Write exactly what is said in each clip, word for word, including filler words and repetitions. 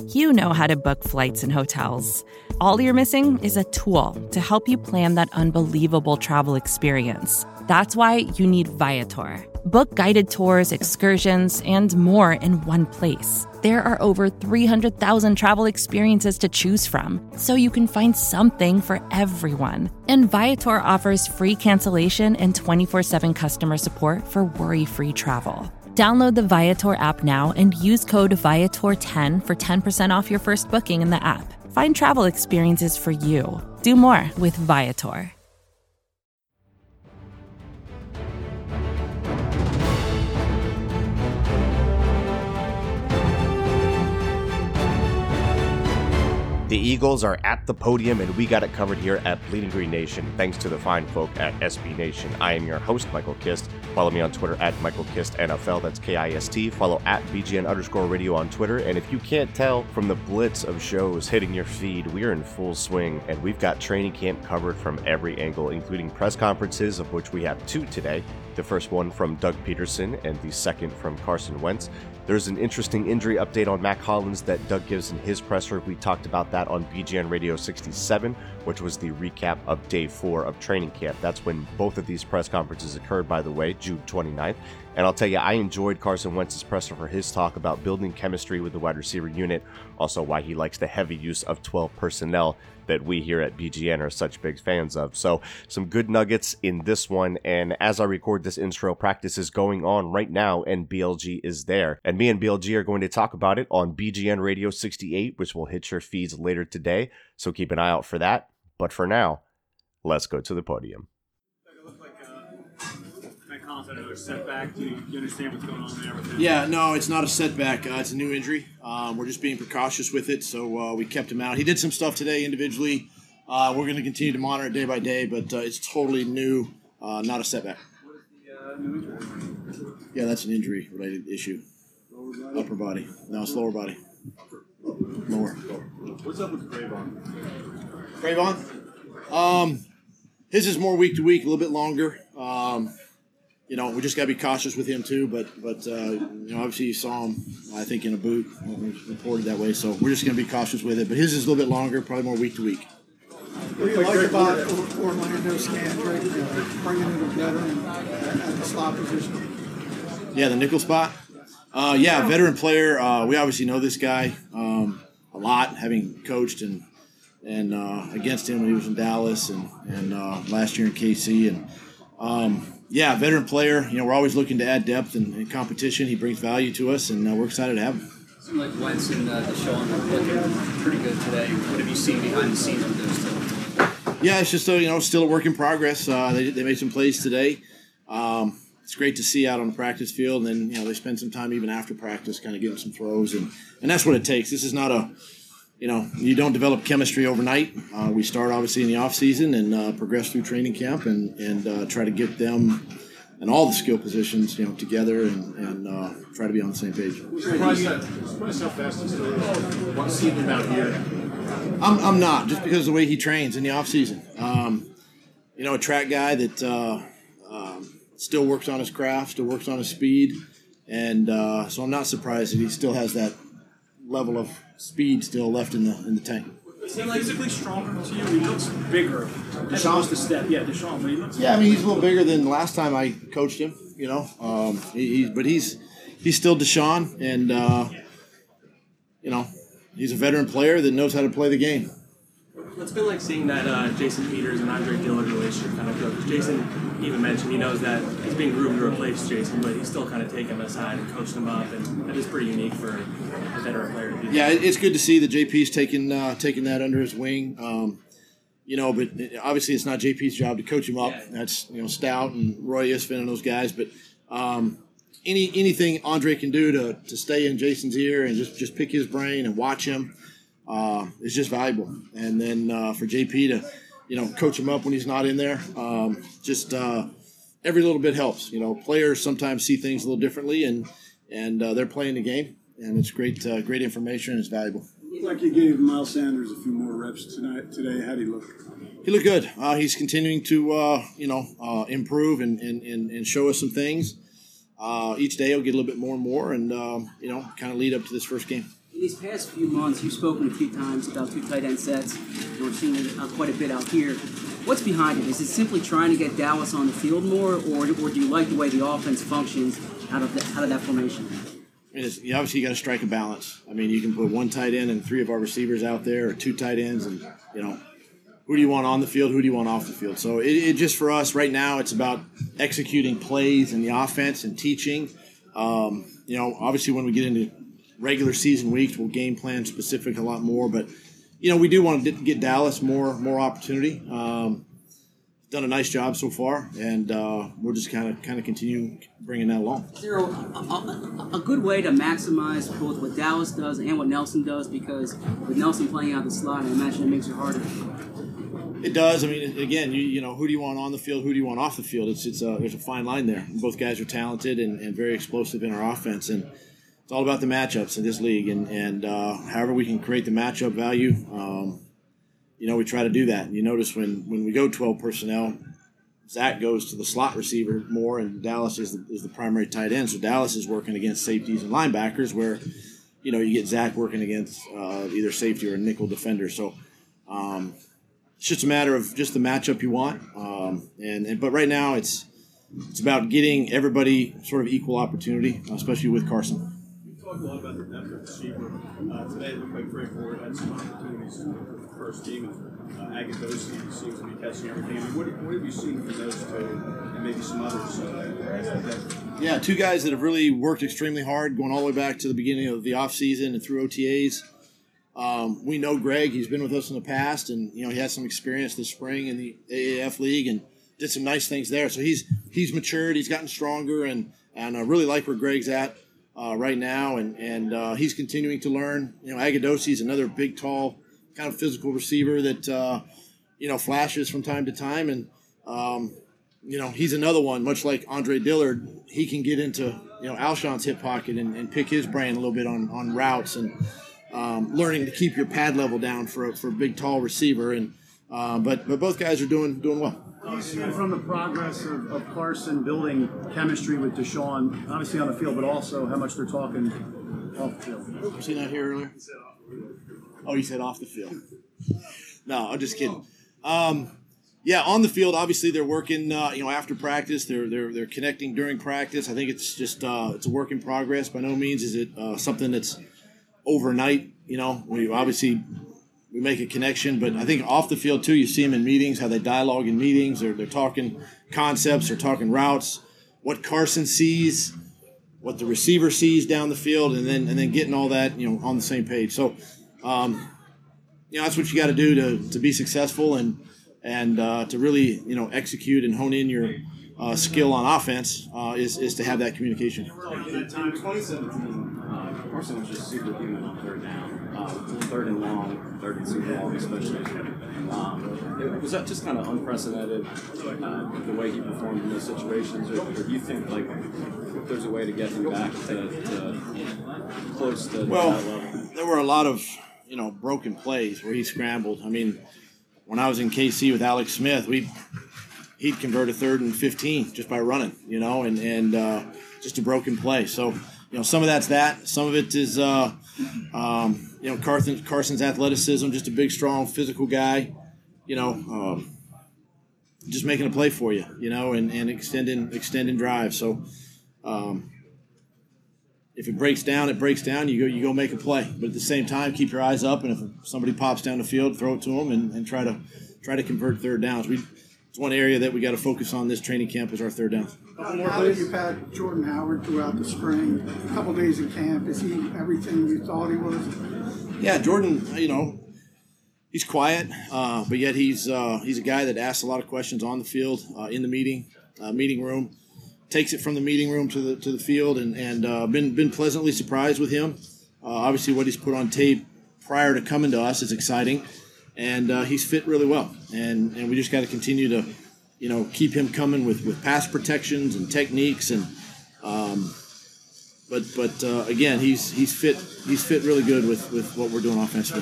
You know how to book flights and hotels. All you're missing is a tool to help you plan that unbelievable travel experience. That's why you need Viator. Book guided tours, excursions, and more in one place. There are over three hundred thousand travel experiences to choose from, so you can find something for everyone. And Viator offers free cancellation and twenty-four seven customer support for worry-free travel. Download the Viator app now and use code Viator ten for ten percent off your first booking in the app. Find travel experiences for you. Do more with Viator. The Eagles are at the podium, and we got it covered here at Bleeding Green Nation, thanks to the fine folk at S B Nation. I am your host, Michael Kist. Follow me on Twitter at Michael Kist N F L. That's K I S T. Follow at B G N underscore radio on Twitter. And if you can't tell from the blitz of shows hitting your feed, we are in full swing, and we've got training camp covered from every angle, including press conferences, of which we have two today. The first one from Doug Peterson and the second from Carson Wentz. There's an interesting injury update on Mack Hollins that Doug gives in his presser. We talked about that on B G N Radio sixty-seven, which was the recap of day four of training camp. That's when both of these press conferences occurred, by the way, June twenty-ninth. And I'll tell you, I enjoyed Carson Wentz's presser for his talk about building chemistry with the wide receiver unit, also why he likes the heavy use of twelve personnel that we here at B G N are such big fans of. So some good nuggets in this one. And as I record this intro, practice is going on right now and B L G is there. And me and B L G are going to talk about it on B G N Radio sixty-eight, which will hit your feeds later today. So keep an eye out for that. But for now, let's go to the podium. It looked like uh, Matt Collins had another setback. Do you, do you understand what's going on there with him? Yeah, no, it's not a setback. Uh, it's a new injury. Um, we're just being precautious with it, so uh, we kept him out. He did some stuff today individually. Uh, we're going to continue to monitor it day by day, but uh, it's totally new, uh, not a setback. What is the uh, new injury? Yeah, that's an injury-related issue. Lower body? Upper body. No, it's lower body. Lower. What's up with Cravon? Cravon? Um, his is more week to week, a little bit longer. Um, you know, we just got to be cautious with him too. But but uh, you know, obviously you saw him, I think, in a boot. It was reported that way, so we're just going to be cautious with it. But his is a little bit longer, probably more week to week. What do you like about Orlando Scandrick uh, bringing in a veteran at the slot position? Yeah, the nickel spot. Uh, yeah, veteran player. Uh, we obviously know this guy um, a lot, having coached and and uh, against him when he was in Dallas and and uh, last year in K C. And um, yeah, veteran player. You know, we're always looking to add depth and, and competition. He brings value to us, and uh, we're excited to have him. It seemed like Wentz and uh, Deshaun were looking pretty good today. What have you seen behind the scenes with those two? Yeah, it's just a, you know still a work in progress. Uh, they they made some plays today. Um, it's great to see out on the practice field, and then you know they spend some time even after practice, kind of getting some throws, and, and that's what it takes. This is not a, you know, you don't develop chemistry overnight. Uh, we start obviously in the off season and uh, progress through training camp, and and uh, try to get them and all the skill positions, you know, together and and uh, try to be on the same page. Surprised how fast he's still one season out here. I'm I'm not, just because of the way he trains in the off season. Um, you know, a track guy that uh, um, still works on his craft, still works on his speed, and uh, so I'm not surprised that he still has that level of speed still left in the in the tank. Is he physically stronger to you? He looks bigger. Deshaun's the step. Yeah, Deshaun, but he looks Yeah, I mean he's a little bigger than last time I coached him. You know, um, he, he, but he's he's still Deshaun, and uh, you know he's a veteran player that knows how to play the game. What's been like seeing that uh, Jason Peters and Andre Dillard relationship kind of go? Because Jason even mentioned he knows that he's being groomed to replace Jason, but he's still kind of taking him aside and coached him up, and that is pretty unique for a veteran player to do that. Yeah, it's good to see that J P's taking uh, taking that under his wing. Um, you know, but obviously it's not J P's job to coach him up. Yeah. That's you know Stout and Roy Isfin and those guys. But um, any anything Andre can do to, to stay in Jason's ear and just, just pick his brain and watch him uh, is just valuable. And then uh, for J P to you know coach him up when he's not in there, um, just uh, every little bit helps. You know, players sometimes see things a little differently, and and uh, they're playing the game, and it's great uh, great information and it's valuable. Looked like you gave Miles Sanders a few more reps tonight. Today, how do you look? He looked good. Uh, he's continuing to, uh, you know, uh, improve and, and, and, and show us some things. Uh, each day he'll get a little bit more and more and, um, you know, kind of lead up to this first game. these past few months, you've spoken a few times about two tight end sets. We're seeing it uh, quite a bit out here. What's behind it? Is it simply trying to get Dallas on the field more, or, or do you like the way the offense functions out of the, out of that formation? I mean, it's, you obviously you got to strike a balance. I mean, you can put one tight end and three of our receivers out there, or two tight ends, and you know, who do you want on the field? Who do you want off the field? So it, it just for us right now, it's about executing plays in the offense and teaching. Um, you know, obviously when we get into regular season weeks, we'll game plan specific a lot more. But you know, we do want to get Dallas more more opportunity. Um, done a nice job so far, and uh, we'll just kind of kind of continue bringing that along. Is there a, a, a good way to maximize both what Dallas does and what Nelson does? Because with Nelson playing out the slot, I imagine it makes it harder. It does. I mean, again, you you know, who do you want on the field? Who do you want off the field? It's it's a there's a fine line there. Both guys are talented and, and very explosive in our offense, and it's all about the matchups in this league. And and uh, however we can create the matchup value, um, you know, we try to do that. And you notice when, when we go twelve personnel, Zach goes to the slot receiver more, and Dallas is the, is the primary tight end. So Dallas is working against safeties and linebackers, where you know you get Zach working against uh, either safety or a nickel defender. So. Um, It's just a matter of just the matchup you want, um, and, and but right now it's it's about getting everybody sort of equal opportunity, especially with Carson. You talked a lot about the depth of receiver. Uh, today it looked like Frank Ford had some opportunities for the first team, and uh, Agadosi seems to be catching everything. I mean, what, what have you seen from those two, and maybe some others? Uh, yeah, two guys that have really worked extremely hard, going all the way back to the beginning of the offseason and through O T As. Um, we know Greg. He's been with us in the past, and you know he has some experience this spring in the A A F League and did some nice things there. So he's he's matured. He's gotten stronger, and and I really like where Greg's at uh, right now, and and uh, he's continuing to learn. You know, Agadosi is another big, tall, kind of physical receiver that uh, you know flashes from time to time, and um, you know he's another one. Much like Andre Dillard, he can get into you know Alshon's hip pocket and, and pick his brain a little bit on on routes and. Um, learning to keep your pad level down for a, for a big, tall receiver, and uh, but but both guys are doing doing well. How you seeing from the progress of, of Carson building chemistry with Deshaun, obviously on the field, but also how much they're talking off the field? Was he not here earlier? Oh, he said off the field. No, I'm just kidding. Um, yeah, on the field, obviously they're working. Uh, you know, after practice, they're they're they're connecting during practice. I think it's just uh, it's a work in progress. By no means is it uh, something that's overnight. You know, we obviously we make a connection, but I think off the field too, you see them in meetings, how they dialogue in meetings. They're they're talking concepts, they're talking routes, what Carson sees, what the receiver sees down the field, and then and then getting all that you know on the same page. So, um, you know, that's what you got to do to to be successful and and uh, to really you know execute and hone in your uh, skill on offense uh, is is to have that communication. In twenty seventeen, uh, Carson was just superhuman on third down, uh, third and long, third and super long, especially. Um, it, was that just kind of unprecedented, uh, the way he performed in those situations, or, or do you think like there's a way to get him back to, to close to well, that level? There were a lot of you know broken plays where he scrambled. I mean, when I was in K C with Alex Smith, we he'd convert a third and fifteen just by running, you know, and and uh, just a broken play. So, you know, some of that's that. Some of it is, uh, um, you know, Carson, Carson's athleticism, just a big, strong, physical guy, you know, um, just making a play for you, you know, and, and extending extending drive. So, um, if it breaks down, it breaks down. You go you go make a play. But at the same time, keep your eyes up, and if somebody pops down the field, throw it to them and, and try to try to convert third downs. We It's one area that we got to focus on this training camp is our third down. Now that you've had Jordan Howard throughout the spring, a couple days in camp, is he everything you thought he was? Yeah, Jordan, you know, he's quiet, uh, but yet he's uh, he's a guy that asks a lot of questions on the field, uh, in the meeting uh, meeting room, takes it from the meeting room to the to the field, and and uh, been been pleasantly surprised with him. Uh, obviously, what he's put on tape prior to coming to us is exciting. And uh, he's fit really well, and and we just got to continue to, you know, keep him coming with, with pass protections and techniques, and um, but but uh, again, he's he's fit he's fit really good with, with what we're doing offensively.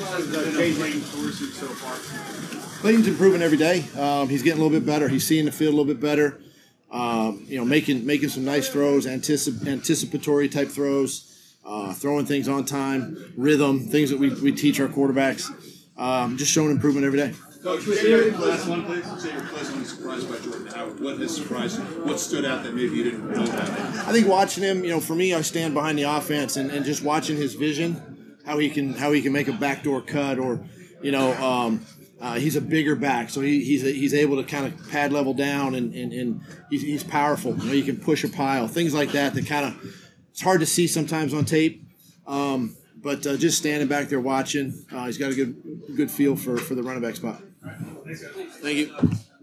Clayton's improving every day. Um, he's getting a little bit better. He's seeing the field a little bit better. Um, you know, making making some nice throws, anticip- anticipatory type throws. uh, throwing things on time, rhythm, things that we, we teach our quarterbacks. Um, just showing improvement every day. Coach, say your last one, please. Say you're pleasantly surprised by Jordan Howard. What has surprised you? What stood out that maybe you didn't know about? I think watching him, you know, for me, I stand behind the offense and, and just watching his vision, how he can how he can make a backdoor cut, or, you know, um, uh, he's a bigger back, so he, he's he's able to kind of pad level down, and, and, and he's, he's powerful. You know, you can push a pile, things like that. That kind of it's hard to see sometimes on tape. Um, But uh, just standing back there watching, uh, he's got a good good feel for, for the running back spot. Thank you.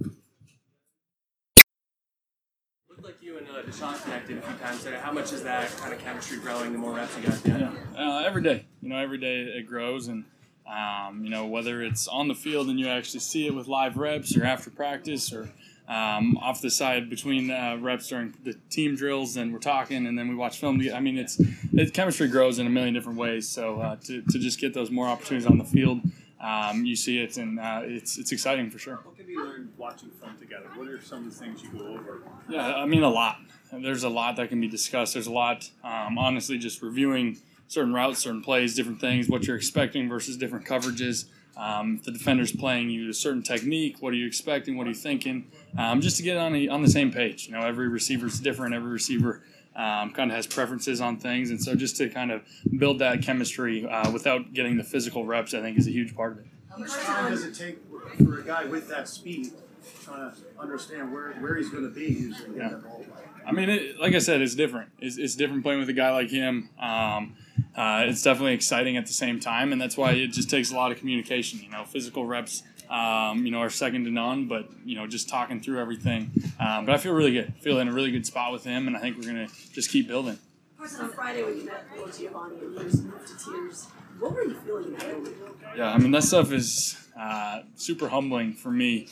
Looked like you and uh, Deshaun connected a few times there. How much is that kind of chemistry growing the more reps you guys get? Yeah, uh, every day. You know, every day it grows, and um, you know, whether it's on the field and you actually see it with live reps, or after practice, or um, off the side between uh, reps during the team drills, and we're talking, and then we watch film. I mean, it's it, chemistry grows in a million different ways. So uh, to to just get those more opportunities on the field. Um, you see it, and uh, it's it's exciting for sure. What can you learn watching film together? What are some of the things you go over? Yeah, I mean, a lot. There's a lot that can be discussed. There's a lot, um, honestly, just reviewing certain routes, certain plays, different things, what you're expecting versus different coverages. Um, if the defender's playing you a certain technique, what are you expecting? What are you thinking? Um, just to get on a, on the same page. You know, every receiver's different. Every receiver Um, kind of has preferences on things, and so just to kind of build that chemistry uh, without getting the physical reps, I think is a huge part of it. How much time does it take for a guy with that speed trying to understand where, where he's going to be usually? Yeah. I mean, it, like I said, it's different. It's, it's different playing with a guy like him. Um, uh, it's definitely exciting at the same time, and that's why it just takes a lot of communication. You know, physical reps, um, you know, are second to none. But you know, just talking through everything. Um, but I feel really good. I feel in a really good spot with him, and I think we're gonna just keep building. Of course, on Friday when you met Will Giovanni and you was moved to tears, what were you feeling in that moment? Yeah, I mean that stuff is uh, super humbling for me.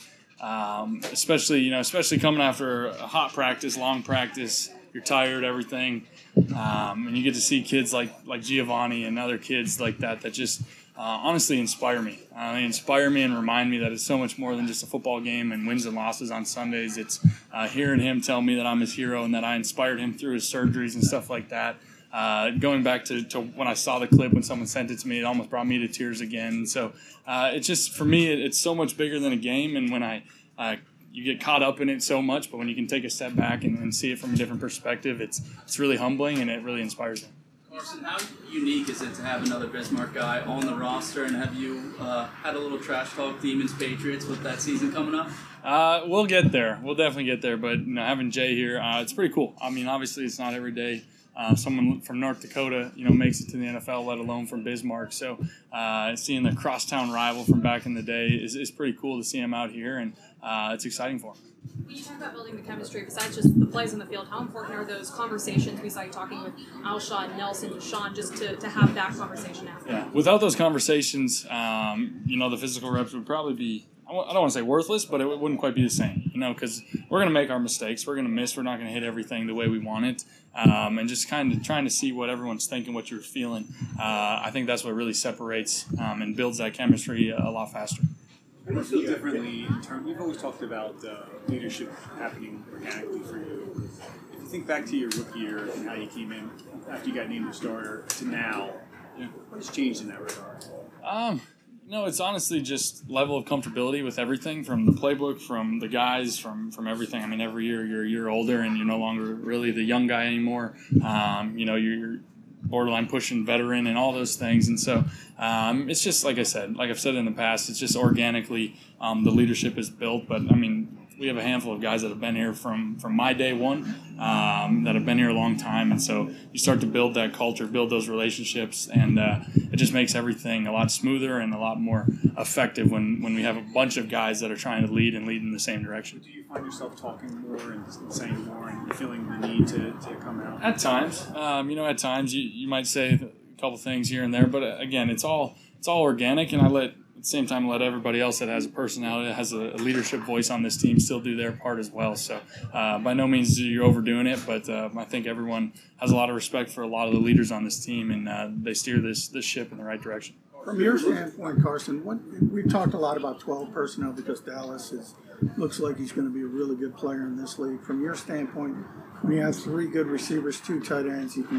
Um, especially, you know, especially coming after a hot practice, long practice, you're tired, everything, um, and you get to see kids like like Giovanni and other kids like that that just uh, honestly inspire me. Uh, they inspire me and remind me that it's so much more than just a football game and wins and losses on Sundays. It's uh, hearing him tell me that I'm his hero and that I inspired him through his surgeries and stuff like that. Uh, going back to, to when I saw the clip when someone sent it to me, it almost brought me to tears again. So uh, it's just, for me, it, it's so much bigger than a game. And when I, uh, you get caught up in it so much, but when you can take a step back and, and see it from a different perspective, it's it's really humbling and it really inspires me. Carson, how unique is it to have another Bismarck guy on the roster, and have you uh, had a little trash talk Demons Patriots with that season coming up? Uh, we'll get there. We'll definitely get there. But you know, having Jay here, uh, it's pretty cool. I mean, obviously, it's not every day uh, someone from North Dakota, you know, makes it to the N F L, let alone from Bismarck. So uh, seeing the crosstown rival from back in the day is, is pretty cool to see him out here, and uh, it's exciting for him. When you talk about building the chemistry, besides just the plays on the field, how important are those conversations? We saw you talking with Alshon, Nelson, Deshaun, just to, to have that conversation after. Yeah, without those conversations, um, you know, the physical reps would probably be, I don't want to say worthless, but it wouldn't quite be the same, you know, because we're going to make our mistakes. We're going to miss. We're not going to hit everything the way we want it. Um, and just kind of trying to see what everyone's thinking, what you're feeling. Uh, I think that's what really separates um, and builds that chemistry a, a lot faster. How do you feel differently in terms? You've always talked about uh, leadership happening organically for you. If you think back to your rookie year and how you came in after you got named the starter to now, yeah. What has changed in that regard? Um, no, it's honestly just level of comfortability with everything, from the playbook, from the guys, from from everything. I mean, every year you're a year older, and you're no longer really the young guy anymore. Um, you know, you're borderline pushing veteran and all those things. And so um, it's just, like I said, like I've said in the past, it's just organically um, the leadership is built. But, I mean, we have a handful of guys that have been here from, from my day one, um, that have been here a long time. And so you start to build that culture, build those relationships, and uh, it just makes everything a lot smoother and a lot more effective when, when we have a bunch of guys that are trying to lead and lead in the same direction. Do you find yourself talking more and saying more and feeling the need to, to come out? At times. Um, you know, at times you, you might say a couple things here and there, but again, it's all it's all organic, and I let at the same time let everybody else that has a personality, that has a, a leadership voice on this team, still do their part as well. So uh, by no means you're overdoing it, but uh, I think everyone has a lot of respect for a lot of the leaders on this team, and uh, they steer this this ship in the right direction. From your standpoint, Carson, what, we've talked a lot about twelve personnel because Dallas is looks like he's going to be a really good player in this league. From your standpoint, when you have three good receivers, two tight ends, you can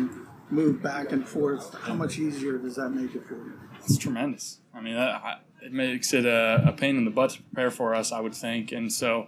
move back and forth, how much easier does that make it for you? It's tremendous. I mean, I, it makes it a, a pain in the butt to prepare for us, I would think. And so,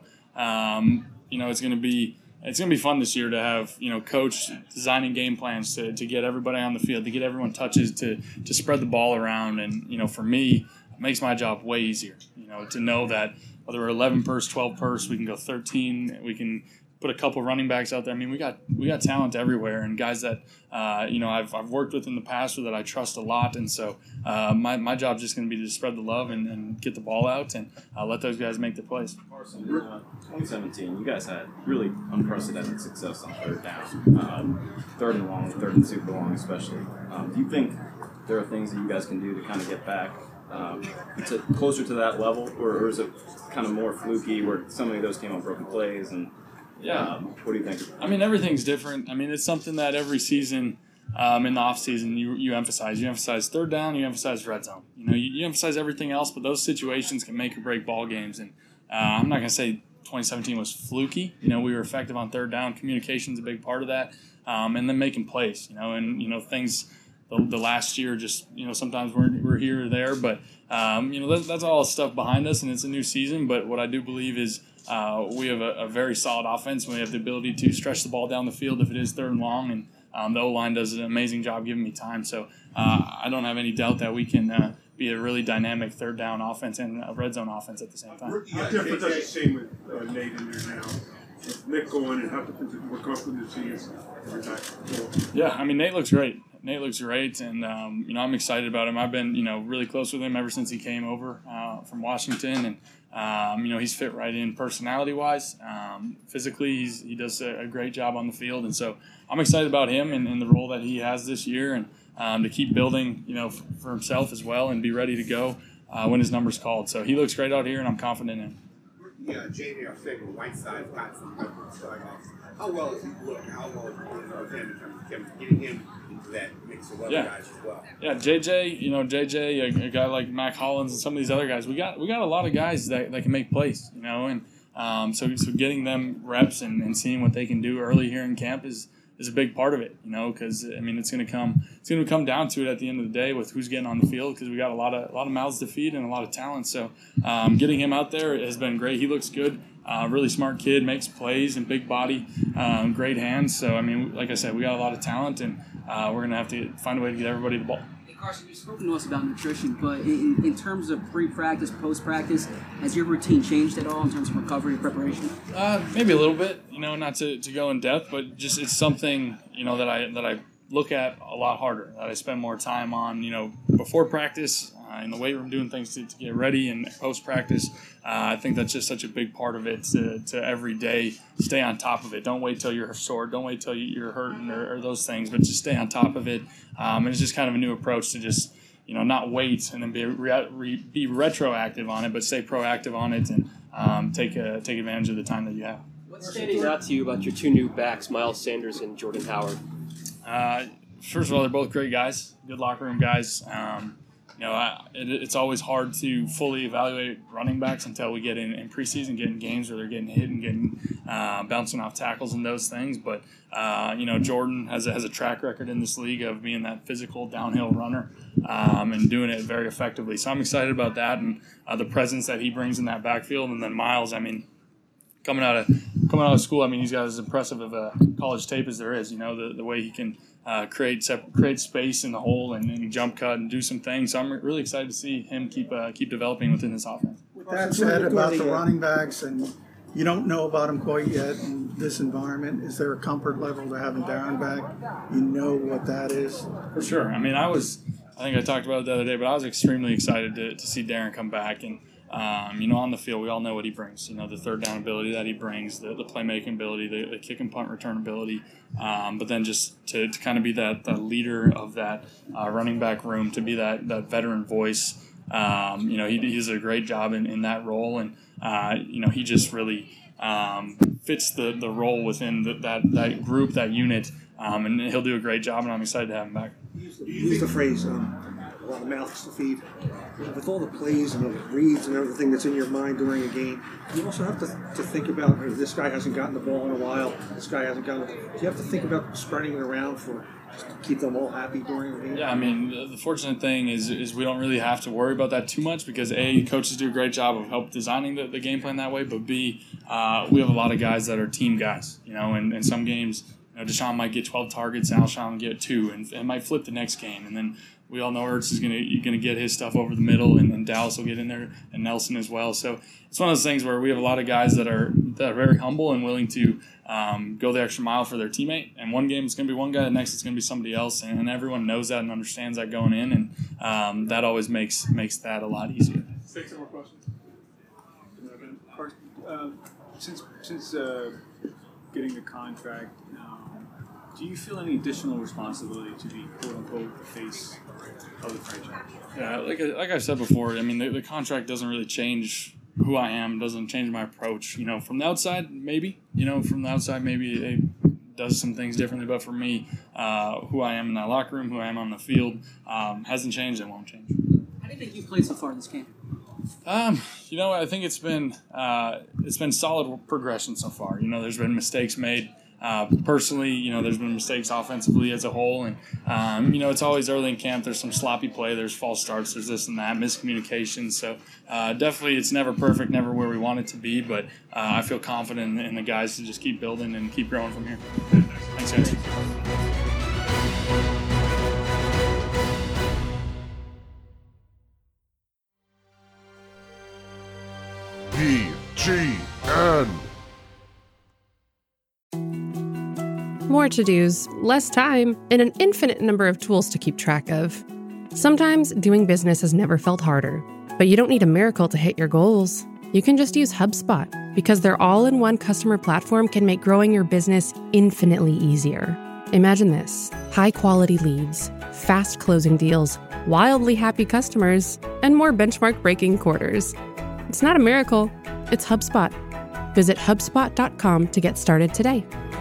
um, you know, it's going to be it's going to be fun this year to have, you know, coach designing game plans to, to get everybody on the field, to get everyone touches, to to spread the ball around. And, you know, for me, it makes my job way easier, you know, to know that whether we're eleven pers, twelve pers, we can go thirteen, we can put a couple running backs out there. I mean, we got we got talent everywhere, and guys that uh, you know I've I've worked with in the past or that I trust a lot. And so uh, my my job's just going to be to spread the love and, and get the ball out and uh, let those guys make the plays. Carson, in uh, twenty seventeen, you guys had really unprecedented success on third down, um, third and long, third and super long, especially. Um, do you think there are things that you guys can do to kind of get back um, to closer to that level, or, or is it kind of more fluky where so many of those came on broken plays and Yeah. Um, what do you think? I mean, everything's different. I mean, it's something that every season um, in the off season you you emphasize. You emphasize third down. You emphasize red zone. You know, you, you emphasize everything else, but those situations can make or break ball games. And uh, I'm not going to say twenty seventeen was fluky. You know, we were effective on third down. Communication's a big part of that, um, and then making plays. You know, and you know things. The, the last year, just you know, sometimes we're we're here or there, but um, you know that, that's all stuff behind us, and it's a new season. But what I do believe is. Uh, we have a, a very solid offense. We have the ability to stretch the ball down the field if it is third and long, and um, the O-line does an amazing job giving me time. So uh, I don't have any doubt that we can uh, be a really dynamic third down offense and a red zone offense at the same time. How different does it seem with uh, Nate in there now? With Nick going and how different is it more comfortable to see his back? Yeah, I mean, Nate looks great. Nate looks great, and um, you know I'm excited about him. I've been you know really close with him ever since he came over uh, from Washington, and um, you know he's fit right in personality-wise. Um, physically, he's, he does a, a great job on the field, and so I'm excited about him and, and the role that he has this year, and um, to keep building you know f- for himself as well, and be ready to go uh, when his number's called. So he looks great out here, and I'm confident in him. Yeah, J J. Arcega Whiteside got some good starting off. How well has he looked? How well is him in terms of Kevin, getting him into that mix of other Yeah. guys as well? Yeah, J J, you know, J J, a, a guy like Mac Hollins and some of these other guys, we got we got a lot of guys that, that can make plays, you know, and um, so so getting them reps and, and seeing what they can do early here in camp is is a big part of it, you know, because I mean it's going to come it's going to come down to it at the end of the day with who's getting on the field because we got a lot of a lot of mouths to feed and a lot of talent. So um, getting him out there has been great. He looks good. Uh, really smart kid, makes plays and big body, um, great hands. So I mean, like I said, we got a lot of talent, and uh, we're gonna have to find a way to get everybody the ball. Hey Carson, you've spoken to us about nutrition, but in, in terms of pre-practice, post-practice, has your routine changed at all in terms of recovery and preparation? Uh, maybe a little bit, you know, not to, to go in depth, but just it's something you know that I that I look at a lot harder. That I spend more time on, you know, before practice. Uh, in the weight room doing things to, to get ready and post-practice. Uh, I think that's just such a big part of it to, to every day stay on top of it. Don't wait till you're sore. Don't wait till you're hurting or, or those things, but just stay on top of it. Um, and it's just kind of a new approach to just, you know, not wait and then be re- re- be retroactive on it, but stay proactive on it and um, take a, take advantage of the time that you have. What's standing out to you about your two new backs, Miles Sanders and Jordan Howard? Uh, first of all, they're both great guys, good locker room guys. Um, You know, I, it, it's always hard to fully evaluate running backs until we get in, in preseason, get in games where they're getting hit and getting uh, bouncing off tackles and those things. But uh, you know, Jordan has a, has a track record in this league of being that physical downhill runner um, and doing it very effectively. So I'm excited about that and uh, the presence that he brings in that backfield. And then Miles, I mean, coming out of coming out of school, I mean, he's got as impressive of a college tape as there is. You know, the the way he can. Uh, create sep- create space in the hole and, and jump cut and do some things. So I'm re- really excited to see him keep uh, keep developing within this offense. With that said about the running backs, and you don't know about them quite yet in this environment, is there a comfort level to having Darren back? You know what that is? For sure. I mean, I was, I think I talked about it the other day, but I was extremely excited to, to see Darren come back. And, um, you know, on the field, we all know what he brings. You know, the third down ability that he brings, the, the playmaking ability, the, the kick and punt return ability. Um, but then just to, to kind of be that, that leader of that uh, running back room, to be that, that veteran voice. Um, you know, he, he does a great job in, in that role. And, uh, you know, he just really um, fits the, the role within the, that, that group, that unit. Um, and he'll do a great job, and I'm excited to have him back. You use the phrase, um, a lot of mouths to feed. With all the plays and the reads and everything that's in your mind during a game, you also have to, to think about, oh, this guy hasn't gotten the ball in a while, this guy hasn't gotten it. You have to think about spreading it around for keep them all happy during the game? Yeah, I mean, the, the fortunate thing is is we don't really have to worry about that too much because A, coaches do a great job of help designing the, the game plan that way, but B, uh, we have a lot of guys that are team guys, you know, and, and some games, you know, Deshaun might get twelve targets, Alshon will get two, and it might flip the next game, and then we all know Ertz is gonna gonna get his stuff over the middle, and then Dallas will get in there, and Nelson as well. So it's one of those things where we have a lot of guys that are that are very humble and willing to um, go the extra mile for their teammate. And one game it's gonna be one guy, the next it's gonna be somebody else, and, and everyone knows that and understands that going in, and um, that always makes makes that a lot easier. Take some more questions. Uh, since since uh, getting the contract. Um, Do you feel any additional responsibility to be "quote unquote" the face of the franchise? Yeah, like I- like I said before, I mean the, the contract doesn't really change who I am, doesn't change my approach. You know, from the outside, maybe. You know, from the outside, maybe it does some things differently. But for me, uh, who I am in that locker room, who I am on the field, um, hasn't changed and won't change. How do you think you've played so far this game? Um, you know, I think it's been uh, it's been solid progression so far. You know, there's been mistakes made. Uh, personally, you know, there's been mistakes offensively as a whole, and um, you know, it's always early in camp. There's some sloppy play, there's false starts, there's this and that, miscommunication. So uh, definitely, it's never perfect, never where we want it to be. But uh, I feel confident in, in the guys to just keep building and keep growing from here. Thanks, guys. P G N. More to-dos, less time, and an infinite number of tools to keep track of. Sometimes doing business has never felt harder, but you don't need a miracle to hit your goals. You can just use HubSpot, because their all-in-one customer platform can make growing your business infinitely easier. Imagine this: high-quality leads, fast closing deals, wildly happy customers, and more benchmark-breaking quarters. It's not a miracle, it's HubSpot. Visit HubSpot dot com to get started today.